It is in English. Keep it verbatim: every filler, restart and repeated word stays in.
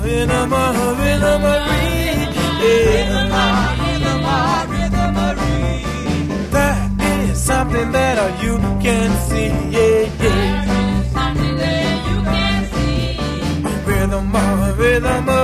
rhythm, rhythm, rhythm, that is something that you can see. Yeah, yeah. Something that you can see. Rhythm, rhythm.